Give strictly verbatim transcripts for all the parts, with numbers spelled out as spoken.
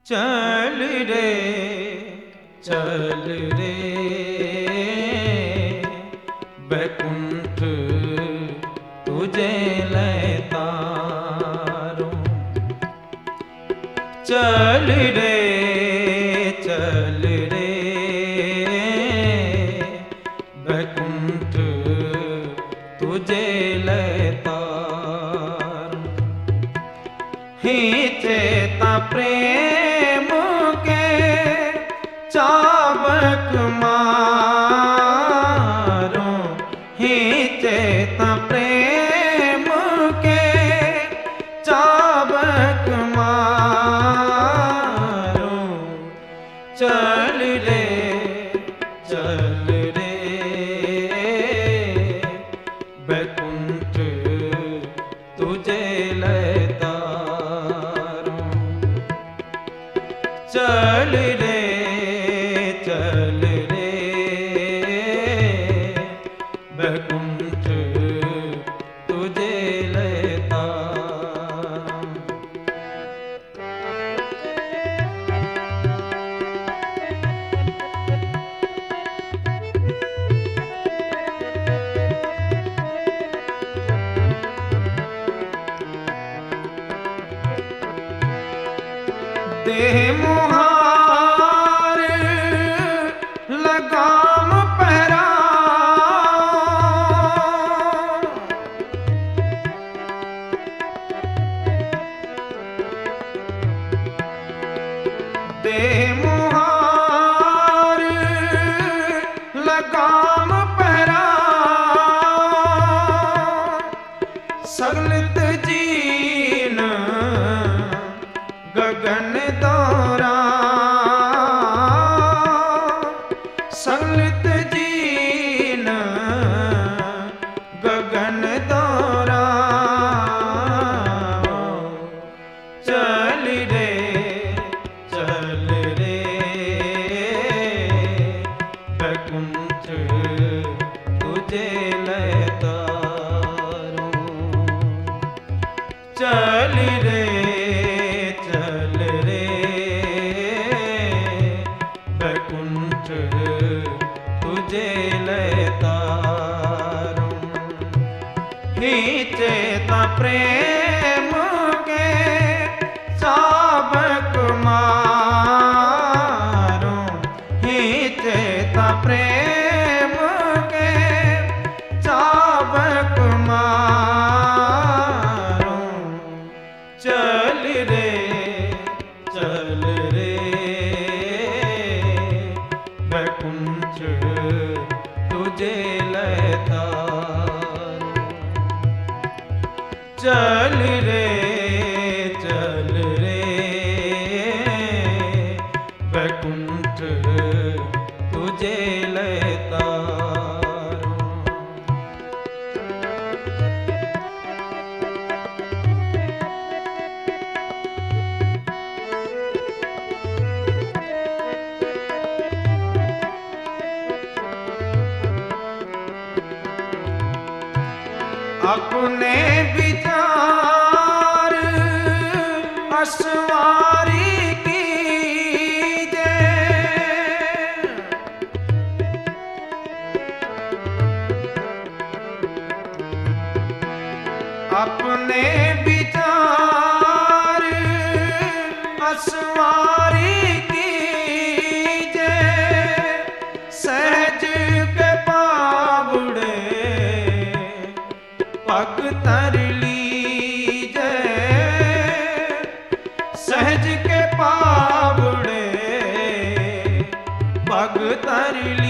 चल रे चल रे बैकुंठ तुझे लैतारो। चल रे चल रे बैकुंठ तुझे लैतारो। ही चेता प्रेम के चाबक मारो। ही चेता प्रेम के चाबक मारो। चल रे चल रे बैकुंठ तुझे लैतारो। चल रे चल रे बैकुंठ तुझे लैतारो। देह मुहार लगाम पहरा। देह मुहार लगाम पहरा। सगलित जीन गगन दौरा। सगलित जीन गगन दौरा। चल रे चल रे बैकुंठ तुझे लैतारो। चल रे चल रे बैकुंठ तुझे लैतारो। ही चेता प्रेम के चाबक मारो। ही चेता प्रेम के चाबक मारो। चल रे चल रे बैकुंठ तुझे लैतारो। चल रे चल रे बैकुंठ तुझे लैतारो। अपने विचार असवारी कीजे। अपने विचार असवारी कीजे। सहज के पावड़े पग तर लीजे। सहज के पावड़े पग तर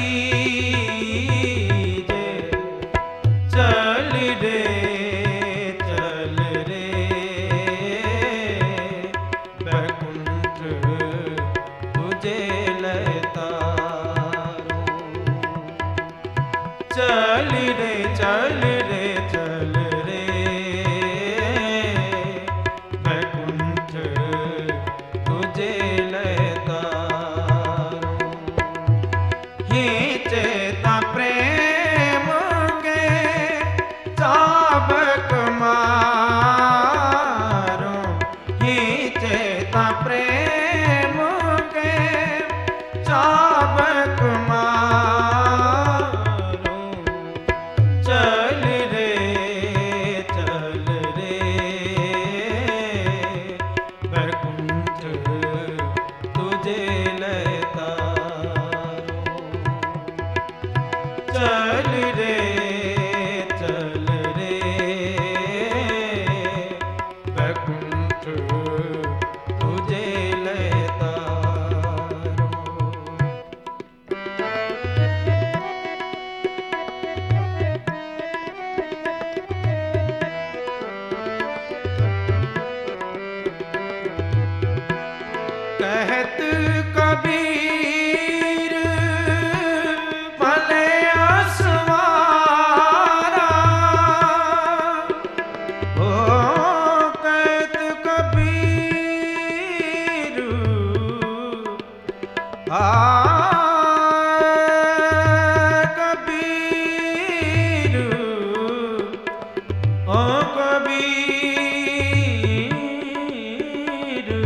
लीजे। चल रे चल रे बैकुंठ तुझे लैतारो। चल रे चल रे चल रे बैकुंठ तुझे लैतारो। हे कहत कबीर भले असवारा, हो कहत कबीर आ कबीर ओ कबीर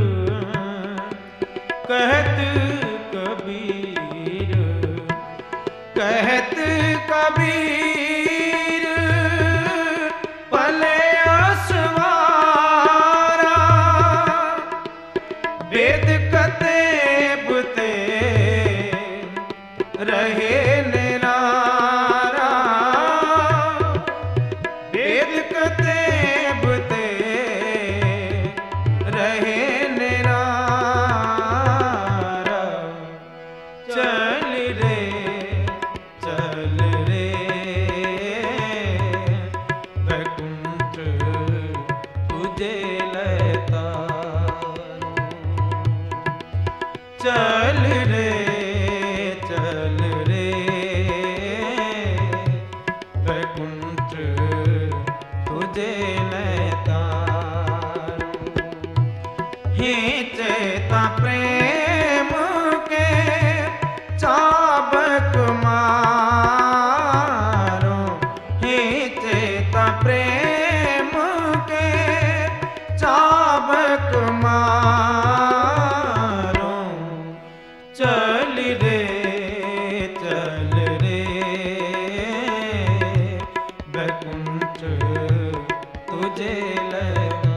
कहत कबीर कहत कबीर भले असवारा, वेद कते बुते रहे निरारा, वेद कते बुते रहे निरारा। चल रे चल रे वैकुंठ तुझे लेता, चल रे चल रे वैकुंठ तुझे लेता। हे चेता प्रेम के चाबक मारो, हे चेता प्रेम के चाबक मारो। चल रे चल रे वैकुंठ तुझे लेता,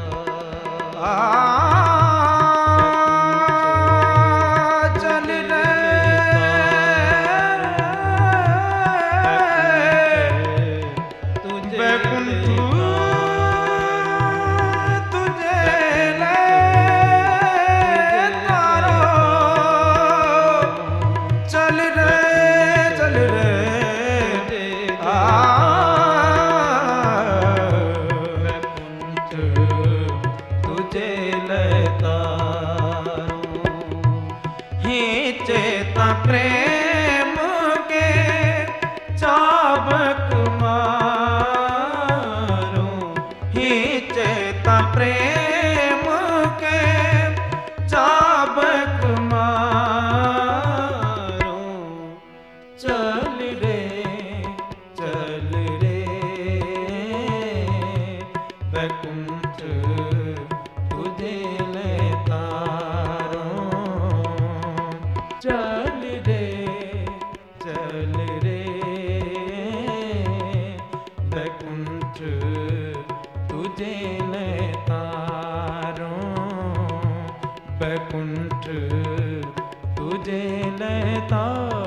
चल रे वैकुंठ तुझे लेता रो। चल रे चल रे आ वैकुंठ तुझे लेता रो। हे चेता प्रेम के चाबक मारो, हे चेता प्रेम के चाबक मारो। चल रे चल रे वैकुंठ तुझे लेता रो। चल रे चल रे वैकुंठ तुझे लेता रो, वैकुंठ तुझे लेता